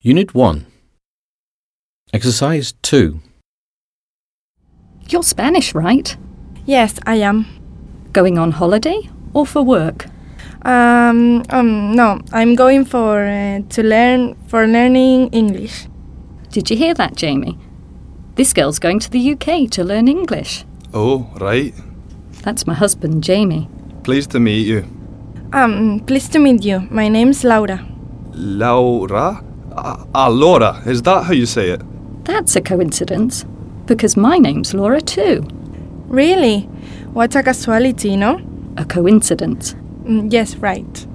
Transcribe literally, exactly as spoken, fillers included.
Unit one. Exercise two. You're Spanish, right? Yes, I am. Going on holiday or for work? Um, um, no, I'm going for uh, to learn for learning English. Did you hear that, Jamie? This girl's going to the U K to learn English. Oh, right. That's my husband, Jamie. Pleased to meet you. Um, pleased to meet you. My name's Laura. Laura? Ah, ah, Laura. Is that how you say it? That's a coincidence, because my name's Laura too. Really? What a casualty, no? A coincidence. Mm, yes, right.